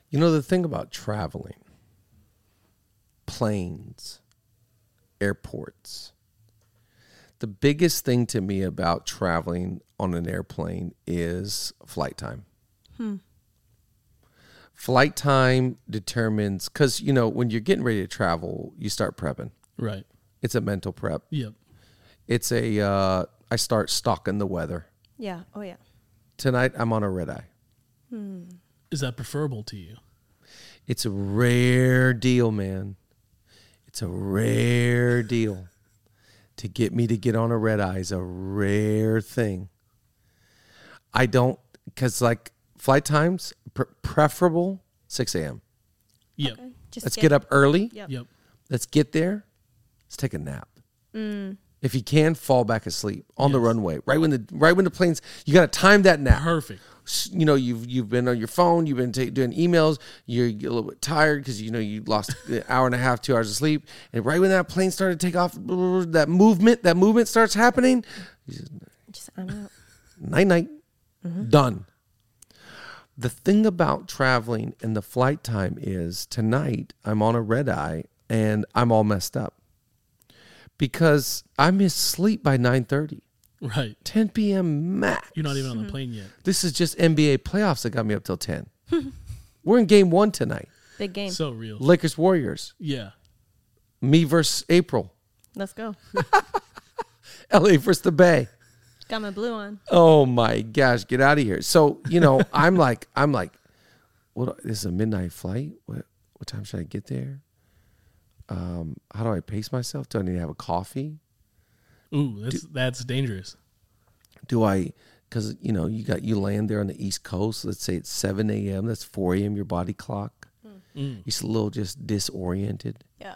You know, the thing about traveling, planes, airports, the biggest thing to me about traveling on an airplane is flight time. Flight time determines, because, you know, when you're getting ready to travel, you start prepping. Right. It's a mental prep. Yep. It's I start stalking the weather. Yeah. Oh, yeah. Tonight, I'm on a red eye. Is that preferable to you? It's a rare deal, man. It's a rare deal. To get me to get on a red eye is a rare thing. I don't, because like flight times, preferable 6 a.m. Yep. Okay. Let's get up early. Yep. Let's get there. Let's take a nap. If you can, fall back asleep on the runway. Right when the planes, you got to time that nap. Perfect. You know, you've been on your phone, you've been doing emails, you're a little bit tired because you know you lost an hour and a half, 2 hours of sleep, and right when that plane started to take off, that movement starts happening. Just I'm out. Night, done. The thing about traveling and the flight time is tonight I'm on a red eye and I'm all messed up because I miss sleep by 9:30. Right. 10 p.m. max. You're not even on the plane yet. This is just NBA playoffs that got me up till 10. We're in game 1 tonight. Big game. So real. Lakers Warriors. Yeah. Me versus April. Let's go. LA versus the Bay. Got my blue on. Oh my gosh, get out of here. So, you know, I'm like, what, this is a midnight flight? What time should I get there? How do I pace myself? Do I need to have a coffee? Ooh, that's dangerous. Do I, because, you know, you land there on the East Coast. Let's say it's 7 a.m. That's 4 a.m. your body clock. You're a little just disoriented. Yeah.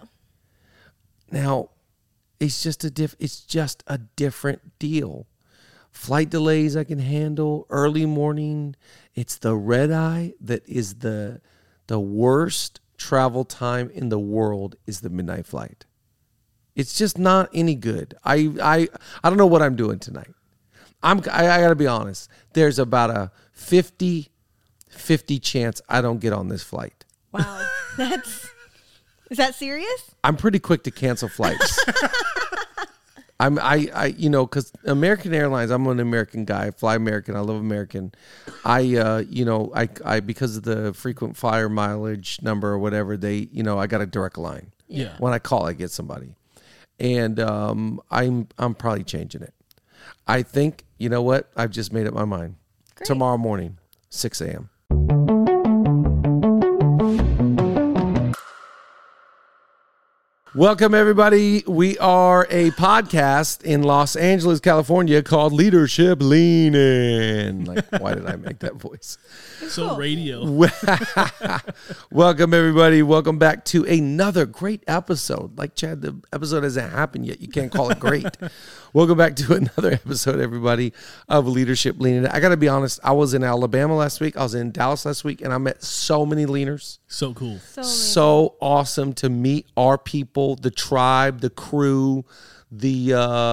Now, it's just a different deal. Flight delays I can handle. Early morning, it's the red eye that is the worst travel time in the world is the midnight flight. It's just not any good. I don't know what I'm doing tonight. I got to be honest. There's about a 50-50 chance I don't get on this flight. Wow. Is that serious? I'm pretty quick to cancel flights. You know, because American Airlines, I'm an American guy. I fly American. I love American. You know, I because of the frequent flyer mileage number or whatever, I got a direct line. Yeah. When I call, I get somebody. And I'm probably changing it. I think, you know what? I've just made up my mind. Great. Tomorrow morning, 6 a.m. Welcome, everybody. We are a podcast in Los Angeles, California called Leadership Leanin'. Like, why did I make that voice? So Cool. radio. Welcome, everybody. Welcome back to another great episode. Like, Chad, the episode hasn't happened yet. You can't call it great. Welcome back to another episode, everybody, of Leadership Leanin'. I got to be honest. I was in Alabama last week. I was in Dallas last week, and I met so many leaners. So cool. So awesome to meet our people, the tribe, the crew, the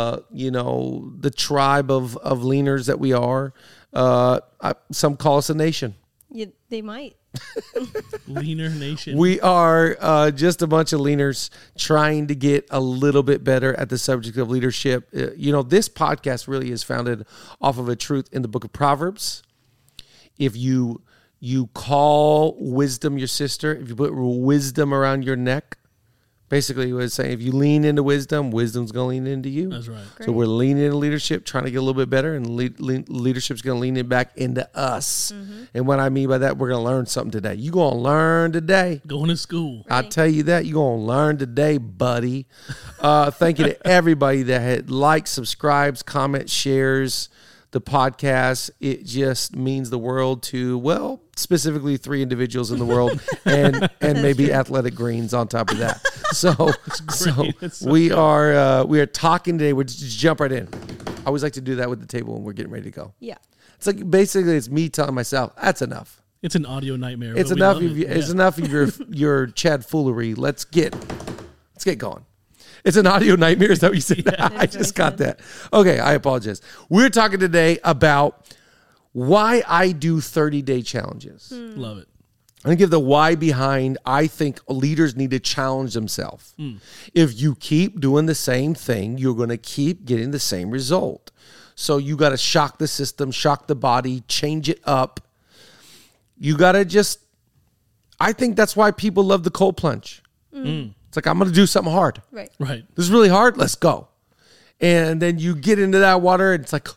tribe of leaners that we are. Some call us a nation. They might. Leaner Nation. We are just a bunch of leaners trying to get a little bit better at the subject of leadership. This podcast really is founded off of a truth in the book of Proverbs. If you call wisdom your sister, if you put wisdom around your neck, basically it was saying if you lean into wisdom, wisdom's going to lean into you. That's right. So we're leaning into leadership, trying to get a little bit better, and leadership's going to lean it back into us. Mm-hmm. And what I mean by that, we're going to learn something today. You're going to learn today. Going to school. I tell you that. You're going to learn today, buddy. Thank you to everybody that had likes, subscribes, comments, shares the podcast. It just means the world to, well, specifically 3 individuals in the world and maybe Athletic Greens on top of that. So we are talking today. We'll just jump right in. I always like to do that with the table when we're getting ready to go. Yeah. It's like basically it's me telling myself, that's enough. It's an audio nightmare. It's enough of it's enough of your Chad foolery. Let's get going. It's an audio nightmare. Is that what you said? Yeah, I just got that. Okay, I apologize. We're talking today about why I do 30-day challenges. Love it. I'm going to give the why behind I think leaders need to challenge themselves. If you keep doing the same thing, you're going to keep getting the same result. So you got to shock the system, shock the body, change it up. You got to just, I think that's why people love the cold plunge. It's like, I'm going to do something hard. Right. Right. This is really hard. Let's go. And then you get into that water and it's like,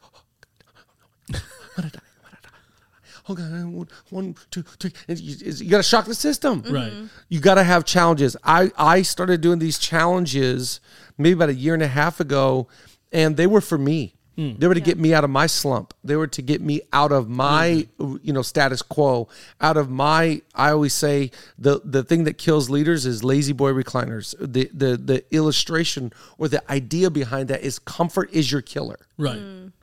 oh God, 1, 2, 3. And you got to shock the system. Right. You got to have challenges. I started doing these challenges maybe about a year and a half ago, and they were for me. They were to get me out of my slump. They were to get me out of my, status quo, out of my, I always say the thing that kills leaders is lazy boy recliners. The illustration or the idea behind that is comfort is your killer. Right.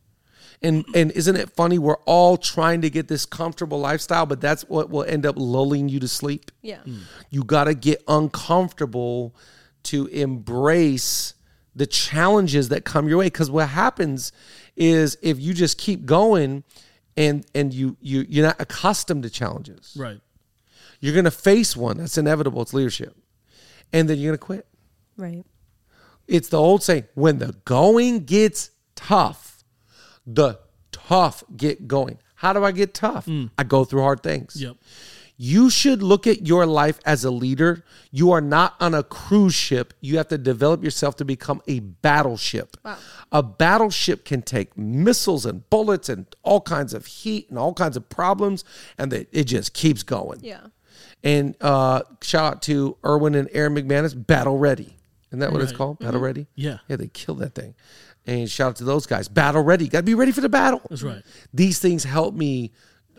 And isn't it funny? We're all trying to get this comfortable lifestyle, but that's what will end up lulling you to sleep. Yeah. You got to get uncomfortable to embrace the challenges that come your way. Because what happens is if you just keep going and you're not accustomed to challenges, Right. you're going to face one. That's inevitable. It's leadership. And then you're going to quit. Right. It's the old saying, when the going gets tough, the tough get going. How do I get tough? I go through hard things. Yep. You should look at your life as a leader. You are not on a cruise ship. You have to develop yourself to become a battleship. Wow. A battleship can take missiles and bullets and all kinds of heat and all kinds of problems, and it just keeps going. Yeah. And shout out to Erwin and Aaron McManus, Battle Ready. Isn't that what it's Right. called? Battle Ready? Yeah. Yeah, they killed that thing. And shout out to those guys. Battle Ready. Got to be ready for the battle. That's right. These things help me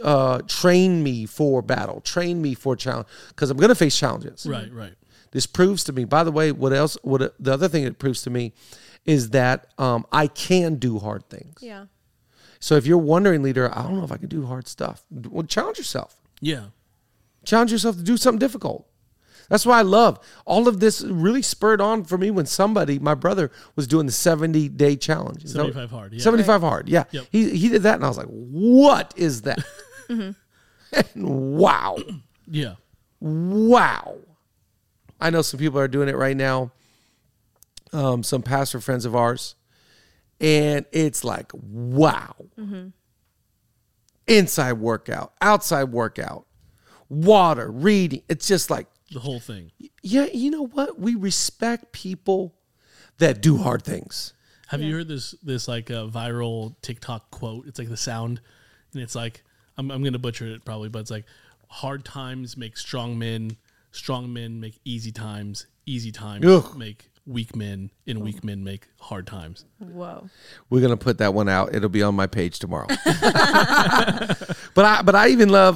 train me for battle, train me for challenge, because I'm going to face challenges. Right. Right. This proves to me, by the way, the other thing it proves to me is that I can do hard things. Yeah. So if you're wondering, leader, I don't know if I can do hard stuff. Well, challenge yourself. Yeah. Challenge yourself to do something difficult. That's why I love all of this. Really spurred on for me when my brother was doing the 70-day challenge. 75 hard. Yeah. 75 hard. Yeah. Yep. He did that, and I was like, what is that? And wow. Yeah. Wow. I know some people are doing it right now. Some pastor friends of ours. And it's like, wow. Inside workout, outside workout, water, reading. It's just like, The whole thing. yeah, you know what? We respect people that do hard things. Have you heard this like viral TikTok quote? It's like the sound, and it's like I'm gonna butcher it probably, but it's like hard times make strong men make easy times Ugh. make weak men, and weak men make hard times. Whoa. We're gonna put that one out. It'll be on my page tomorrow. But I even love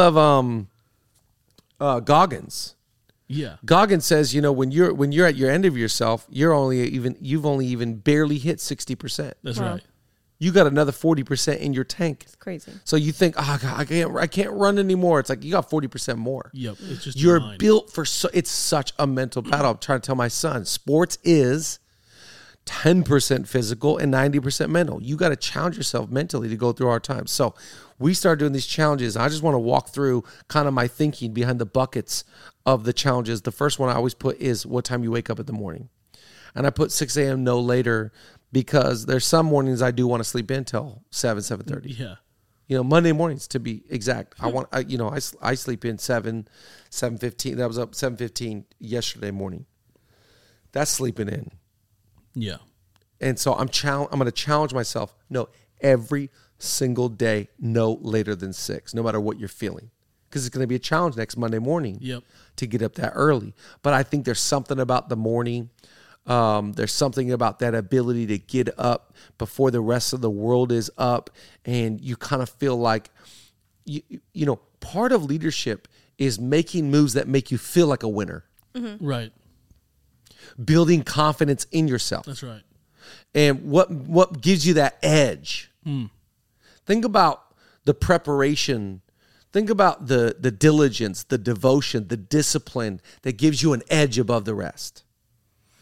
Goggins. Yeah. Goggins says, when you're at your end of yourself, you've only even barely hit 60%. That's Wow. right. You got another 40% in your tank. It's crazy. So you think, oh God, I can't run anymore. It's like you got 40% more. Yep. It's just You're your mind. built for it's such a mental battle. I'm trying to tell my son, sports is 10% physical and 90% mental. You got to challenge yourself mentally to go through hard times. So we started doing these challenges. I just want to walk through kind of my thinking behind the buckets of the challenges. The first one I always put is what time you wake up in the morning. And I put 6 a.m. no later because there's some mornings I do want to sleep in till 7:30. Yeah. Monday mornings to be exact. I sleep in 7:15. That was up 7:15 yesterday morning. That's sleeping in. Yeah. And so I'm going to challenge myself. No, every single day, no later than 6, no matter what you're feeling. Because it's going to be a challenge next Monday morning Yep. to get up that early. But I think there's something about the morning. There's something about that ability to get up before the rest of the world is up. And you kind of feel like, part of leadership is making moves that make you feel like a winner. Right. Building confidence in yourself. That's right. And what gives you that edge? Think about the preparation. Think about the diligence, the devotion, the discipline that gives you an edge above the rest.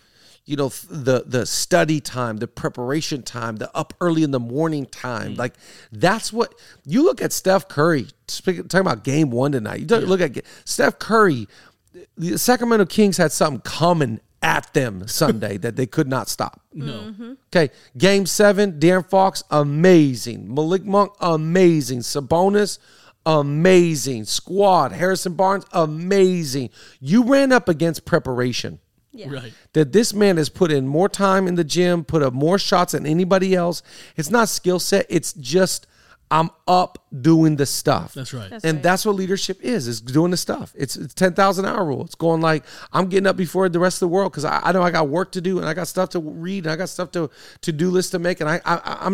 the study time, the preparation time, the up early in the morning time. Like that's what you look at Steph Curry, talking about game 1 tonight. You look at Steph Curry, the Sacramento Kings had something coming at them Sunday that they could not stop. No. Okay, game 7, De'Aaron Fox, amazing. Malik Monk, amazing. Sabonis, amazing. Squad, Harrison Barnes, amazing. You ran up against preparation. Yeah. Right. That this man has put in more time in the gym, put up more shots than anybody else. It's not skill set. It's just I'm up doing the stuff. That's right. That's what leadership is doing the stuff. It's 10,000 hour rule. It's going like, I'm getting up before the rest of the world because I know I got work to do and I got stuff to read and I got stuff to do list to make. And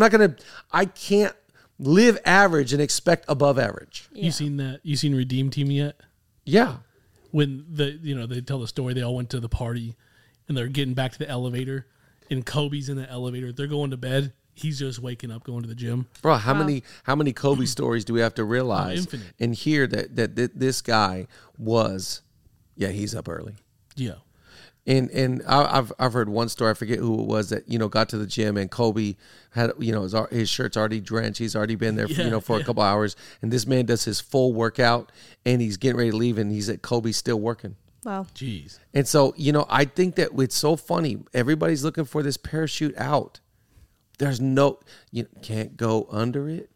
I can't live average and expect above average. Yeah. You seen that? You seen Redeem Team yet? Yeah. When they tell the story, they all went to the party and they're getting back to the elevator and Kobe's in the elevator. They're going to bed. He's just waking up, going to the gym. Bro, how many Kobe stories do we have to realize infinite. and hear that this guy was, he's up early. Yeah. And I've heard one story, I forget who it was, that got to the gym and Kobe had his shirt's already drenched, he's already been there for a couple hours, and this man does his full workout and he's getting ready to leave and he's at Kobe still working. Wow. Jeez. And so I think that it's so funny. Everybody's looking for this parachute out. There's you can't go under it,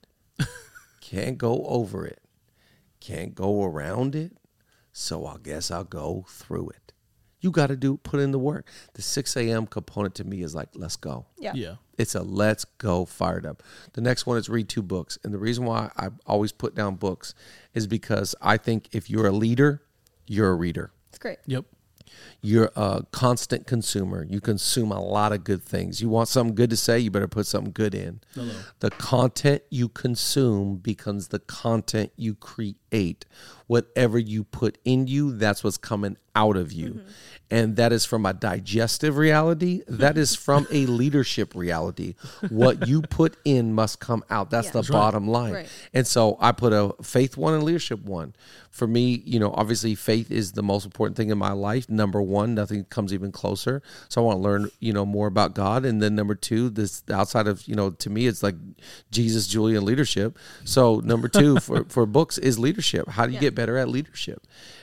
can't go over it, can't go around it. So I guess I'll go through it. You got to put in the work. The 6 a.m. component to me is like, let's go. Yeah. Yeah. It's a let's go fired up. The next one is read 2 books. And the reason why I always put down books is because I think if you're a leader, you're a reader. It's great. Yep. You're a constant consumer. You consume a lot of good things. You want something good to say, you better put something good in. Hello. The content you consume becomes the content you create. Whatever you put in you, that's what's coming out of you. Mm-hmm. And that is from a digestive reality. That is from a leadership reality. What you put in must come out. That's the bottom line. Right. And so I put a faith 1 and leadership 1. For me, obviously faith is the most important thing in my life. Number 1, nothing comes even closer. So I want to learn, more about God. And then number 2, this outside of, to me, it's like Jesus, Julia, and leadership. So number 2 for books is leadership. How do you get better at leadership?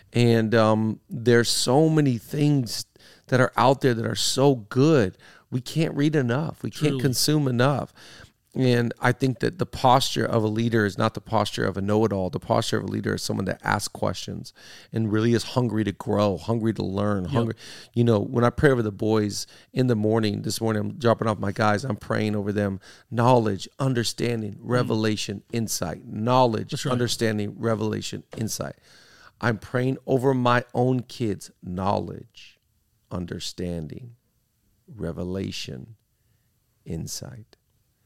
And there's so many things that are out there that are so good. We can't read enough. We can't consume enough. And I think that the posture of a leader is not the posture of a know-it-all. The posture of a leader is someone that asks questions and really is hungry to grow, hungry to learn, hungry. When I pray over the boys in the morning, this morning I'm dropping off my guys, I'm praying over them, knowledge, understanding, revelation, insight. Knowledge, understanding, revelation, insight. I'm praying over my own kids, knowledge, understanding, revelation, insight.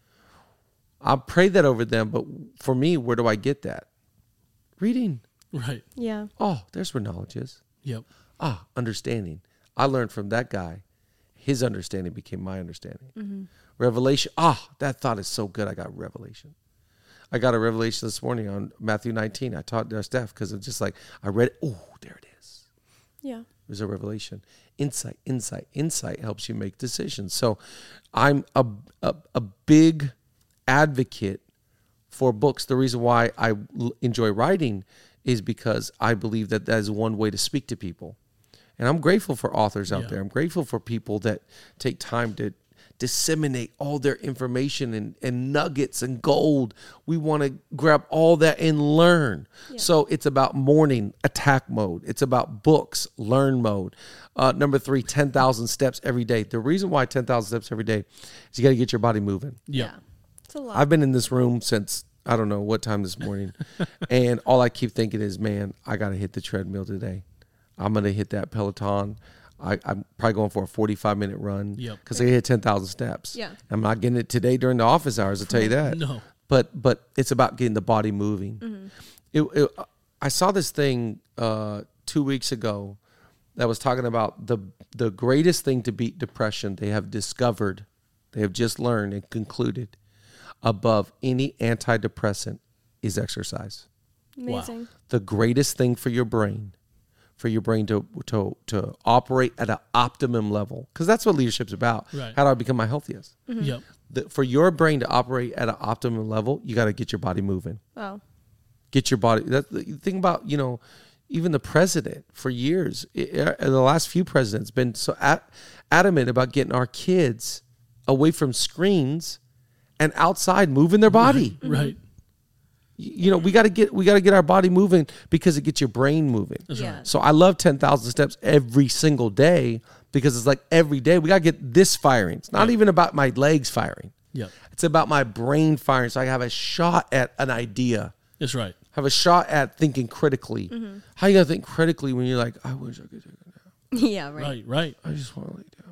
I pray that over them, but for me, where do I get that? Reading. Right. Yeah. Oh, there's where knowledge is. Yep. Understanding. I learned from that guy. His understanding became my understanding. Mm-hmm. Revelation. That thought is so good. I got revelation. I got a revelation this morning on Matthew 19. I taught their staff because it's just like, I read it. Oh, there it is. Yeah. There's a revelation. Insight helps you make decisions. So I'm a big advocate for books. The reason why I enjoy writing is because I believe that is one way to speak to people. And I'm grateful for authors out there. I'm grateful for people that take time to disseminate all their information and nuggets and gold. We want to grab all that and learn. Yeah. So it's about morning attack mode. It's about books, learn mode. Number 3, 10,000 steps every day. The reason why 10,000 steps every day is you got to get your body moving. Yeah. It's a lot. I've been in this room since I don't know what time this morning. And all I keep thinking is, man, I got to hit the treadmill today. I'm going to hit that Peloton. I'm probably going for a 45-minute run because I hit 10,000 steps. Yeah. I'm not getting it today during the office hours, I'll tell you that. No. But it's about getting the body moving. Mm-hmm. I saw this thing 2 weeks ago that was talking about the greatest thing to beat depression they have discovered, they have just learned and concluded above any antidepressant is exercise. Amazing. The greatest thing for your brain, for your brain to operate at an optimum level, because that's what leadership's about. Right. How do I become my healthiest? Yep. For your brain to operate at an optimum level, you got to get your body moving. Oh, Get your body. Think about, even the president for years, the last few presidents been so adamant about getting our kids away from screens and outside moving their body. Right. We got to get our body moving because it gets your brain moving. That's Yeah. right. So I love 10,000 steps every single day, because it's like every day we got to get this firing. It's not even about my legs firing. Yep. It's about my brain firing. So I have a shot at an idea. That's right. Have a shot at thinking critically. How you gonna think critically when you're like, I wish I could take a nap. yeah, right. Right. Right. I just want to lay down.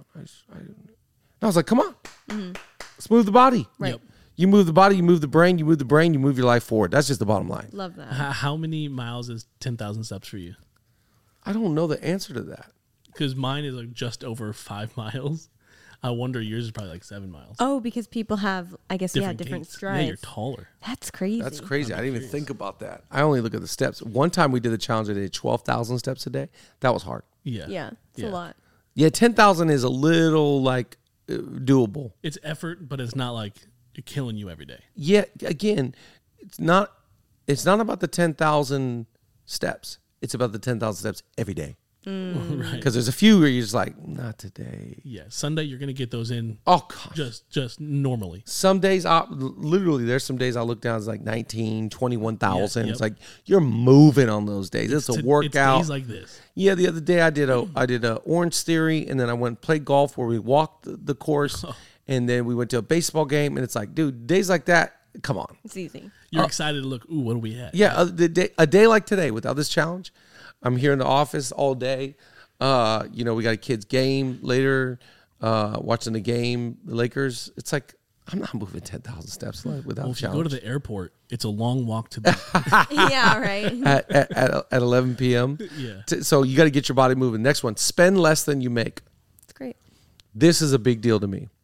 I was like, come on, let's move the body. Right. Yep. You move the body, you move the brain, you move the brain, you move your life forward. That's just the bottom line. Love that. How many miles is 10,000 steps for you? I don't know the answer to that. Because mine is like just over 5 miles. I wonder yours is probably like 7 miles. Oh, because people have, I guess, different gaits. strides. Yeah, you're taller. That's crazy. That's crazy. I didn't even curious. think about that. I only look at the steps. One time we did the challenge, I did 12,000 steps a day. That was hard. Yeah. Yeah, it's a lot. Yeah, 10,000 is a little like doable. It's effort, but it's not like you're killing you every day. Yeah, again, it's not about the 10,000 steps. It's about the 10,000 steps every day. Right. Because there's a few where you're just like, not today. Yeah. Sunday you're gonna get those in Oh gosh. just normally. Some days, literally, there's some days I look down, it's like 19, 21,000. Yeah, It's yep. like you're moving on those days. It's a workout. It's days like this. Yeah, the other day I did a Orange Theory, and then I went and played golf where we walked the course, and then we went to a baseball game, and it's like, dude, days like that, come on. It's easy. You're excited to look, ooh, what do we have? Yeah, a day like today without this challenge, I'm here in the office all day. We got a kid's game later, watching the game, the Lakers. It's like, I'm not moving 10,000 steps without Well, a if you go challenge. to the airport, it's a long walk to the Yeah, right. at 11 p.m. Yeah. So you got to get your body moving. Next one, spend less than you make. It's great. This is a big deal to me.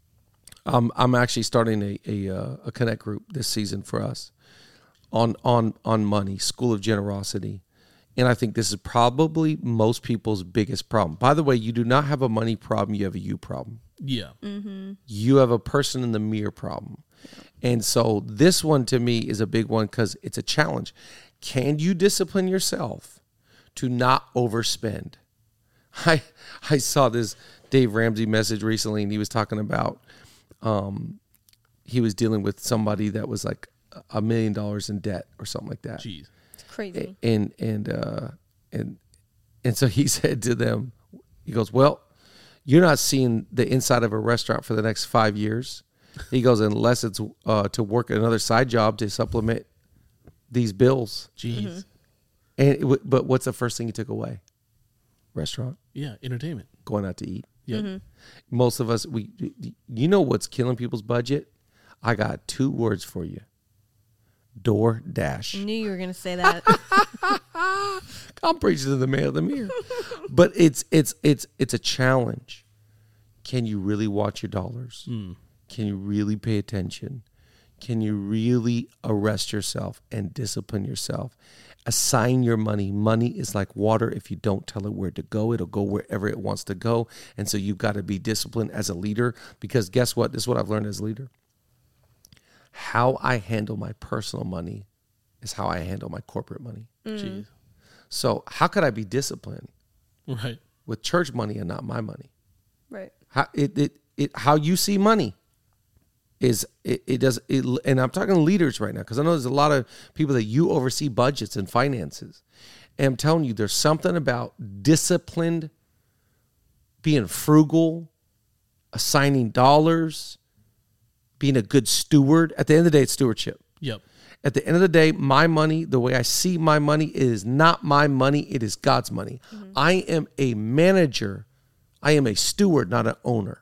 I'm actually starting a connect group this season for us on money, School of Generosity. And I think this is probably most people's biggest problem. By the way, you do not have a money problem. You have a you problem. Yeah. You have a person in the mirror problem. And so this one to me is a big one because it's a challenge. Can you discipline yourself to not overspend? I saw this Dave Ramsey message recently, and he was talking about he was dealing with somebody that was like $1 million in debt or something like that. Jeez. It's crazy. And so he said to them, he goes, well, you're not seeing the inside of a restaurant for the next 5 years. He goes, unless it's to work another side job to supplement these bills. Jeez. But what's the first thing he took away? Restaurant, Yeah. Entertainment. going out to eat. Yep. Most of us, you know what's killing people's budget? I got 2 words for you. DoorDash. I knew you were going to say that. I'm preaching to the man of the mirror. But it's a challenge. Can you really watch your dollars? Can you really pay attention? Can you really arrest yourself and discipline yourself? Assign your money. Money is like water. If you don't tell it where to go, it'll go wherever it wants to go. And so you've got to be disciplined as a leader, because guess what? This is what I've learned as a leader. How I handle my personal money is how I handle my corporate money. Jeez. So how could I be disciplined Right. with church money and not my money? Right. How you see money is and I'm talking leaders right now, because I know there's a lot of people that you oversee budgets and finances, and I'm telling you, there's something about disciplined, being frugal, assigning dollars, being a good steward. At the end of the day, it's stewardship. Yep. At the end of the day, my money, the way I see my money, it is not my money, it is God's money. I am a manager. I am a steward, not an owner.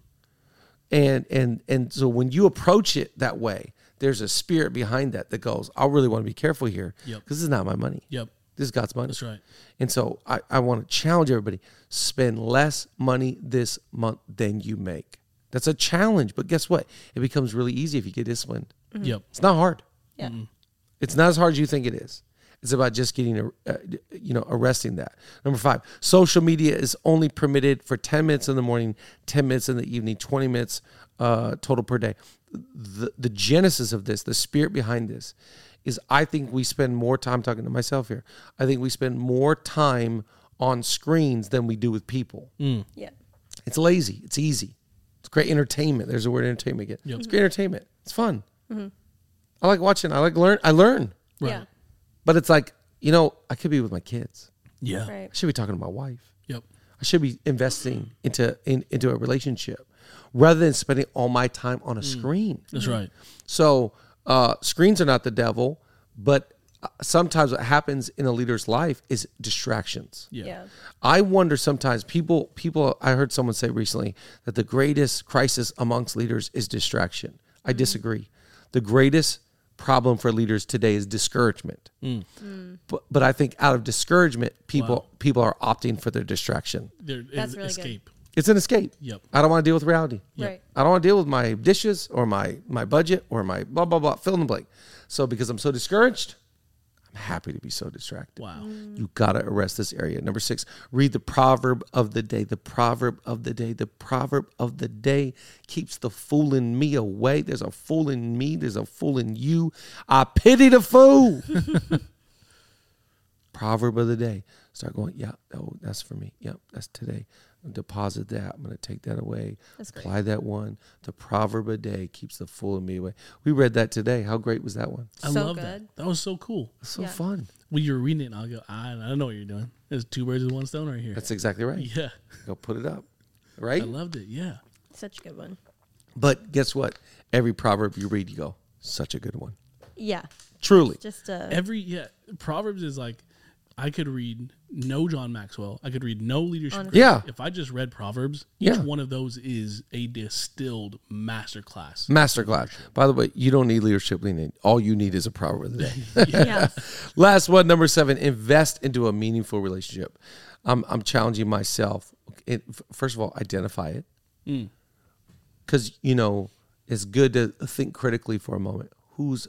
And so when you approach it that way, there's a spirit behind that goes, I really want to be careful here, because Yep. this is not my money. Yep. This is God's money. That's right. And so I want to challenge everybody, spend less money this month than you make. That's a challenge, but guess what? It becomes really easy if you get disciplined. Yep. It's not hard. Yeah. It's not as hard as you think it is. It's about just getting, arresting that. Number 5, social media is only permitted for 10 minutes in the morning, 10 minutes in the evening, 20 minutes total per day. The genesis of this, the spirit behind this, is I think we spend more time, talking to myself here, I think we spend more time on screens than we do with people. Yeah. It's lazy. It's easy. It's great entertainment. There's the word entertainment again. Yep. It's great entertainment. It's fun. I like watching. I learn. Right. Yeah. But it's like, I could be with my kids. Yeah. Right. I should be talking to my wife. Yep. I should be investing into a relationship rather than spending all my time on a screen. That's right. So screens are not the devil, but sometimes what happens in a leader's life is distractions. Yeah. Yeah. I wonder sometimes people, I heard someone say recently that the greatest crisis amongst leaders is distraction. I disagree. The greatest problem for leaders today is discouragement. But I think out of discouragement, people are opting for their distraction. That's really escape. It's an escape. Yep. I don't want to deal with reality. Right. I don't want to deal with my dishes or my budget or my blah, blah, blah, fill in the blank. So because I'm so discouraged, I'm happy to be so distracted. Wow. You got to arrest this area. Number 6, read the proverb of the day. The proverb of the day. The proverb of the day keeps the fool in me away. There's a fool in me. There's a fool in you. I pity the fool. Proverb of the day. Start going, yeah, oh, that's for me. Yep, that's today. Deposit that. I'm going to take that away. That's great. Apply that one. The proverb of the day keeps the fool in me away. We read that today. How great was that one? I So love good. that. That was so cool. It's so Yeah. fun. When you were reading it, and I'll go, I don't know what you're doing. There's 2 birds with 1 stone right here. That's exactly right. Yeah. Go put it up. Right? I loved it. Yeah. Such a good one. But guess what? Every proverb you read, you go, such a good one. Yeah. Truly. Just Proverbs is like, I could read no John Maxwell. I could read no leadership. Yeah. If I just read Proverbs, Yeah. each one of those is a distilled masterclass. Masterclass. By the way, you don't need leadership leaning. All you need is a proverb of the day. yes. Last one, number 7, invest into a meaningful relationship. I'm challenging myself. First of all, identify it. Because, it's good to think critically for a moment. Who's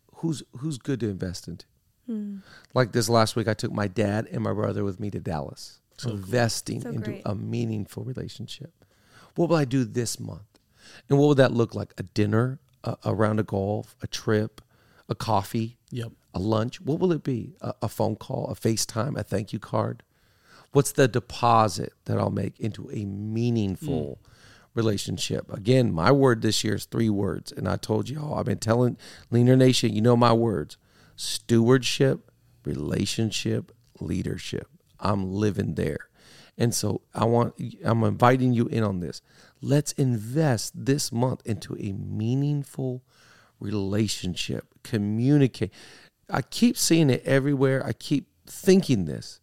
good to invest into? Like this last week, I took my dad and my brother with me to Dallas. Investing So into great. a meaningful relationship. What will I do this month? And what would that look like? A dinner, a round of golf, a trip, a coffee, Yep. a lunch? What will it be? A phone call, a FaceTime, a thank you card? What's the deposit that I'll make into a meaningful relationship? Again, my word this year is 3 words. And I told you all, I've been telling Leaner Nation, you know my words. Stewardship, relationship, leadership. I'm living there. And so I'm inviting you in on this. Let's invest this month into a meaningful relationship. Communicate. I keep seeing it everywhere. I keep thinking this.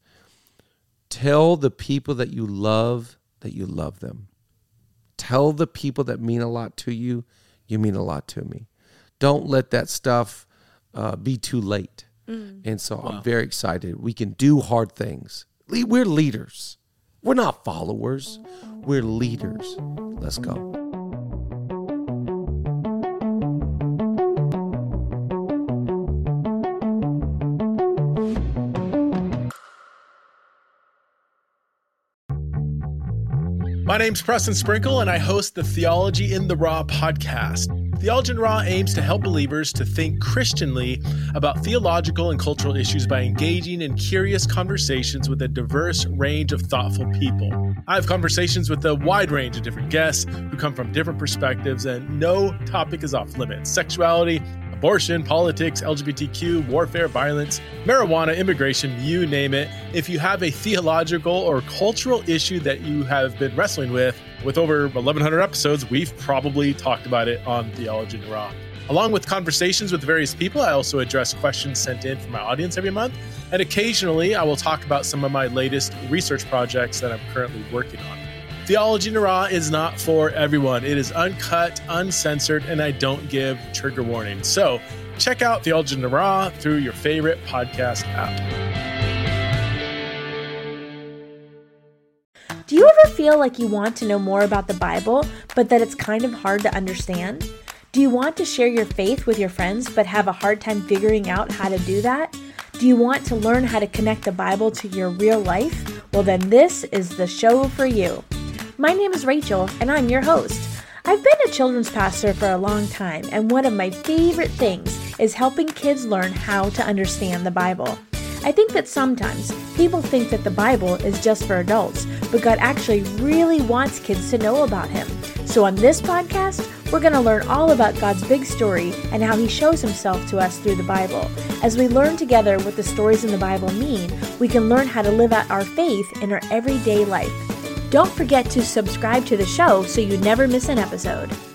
Tell the people that you love them. Tell the people that mean a lot to you, you mean a lot to me. Don't let that stuff be too late. And so I'm very excited. We can do hard things. We're leaders. We're not followers. We're leaders. Let's go. My name's Preston Sprinkle, and I host the Theology in the Raw podcast. Theology in the Raw aims to help believers to think Christianly about theological and cultural issues by engaging in curious conversations with a diverse range of thoughtful people. I have conversations with a wide range of different guests who come from different perspectives, and no topic is off limits. Sexuality, abortion, politics, LGBTQ, warfare, violence, marijuana, immigration, you name it. If you have a theological or cultural issue that you have been wrestling with over 1,100 episodes, we've probably talked about it on Theology in the Raw. Along with conversations with various people, I also address questions sent in from my audience every month. And occasionally, I will talk about some of my latest research projects that I'm currently working on. Theology in the Raw is not for everyone. It is uncut, uncensored, and I don't give trigger warnings. So check out Theology in the Raw through your favorite podcast app. Do you ever feel like you want to know more about the Bible, but that it's kind of hard to understand? Do you want to share your faith with your friends, but have a hard time figuring out how to do that? Do you want to learn how to connect the Bible to your real life? Well, then this is the show for you. My name is Rachel, and I'm your host. I've been a children's pastor for a long time, and one of my favorite things is helping kids learn how to understand the Bible. I think that sometimes people think that the Bible is just for adults, but God actually really wants kids to know about Him. So on this podcast, we're going to learn all about God's big story and how He shows Himself to us through the Bible. As we learn together what the stories in the Bible mean, we can learn how to live out our faith in our everyday life. Don't forget to subscribe to the show so you never miss an episode.